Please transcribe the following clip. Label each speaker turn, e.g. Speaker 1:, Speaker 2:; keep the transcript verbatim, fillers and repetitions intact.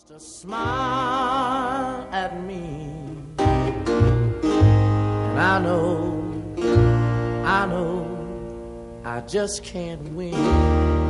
Speaker 1: A smile at me, and I know, I know, I just can't win.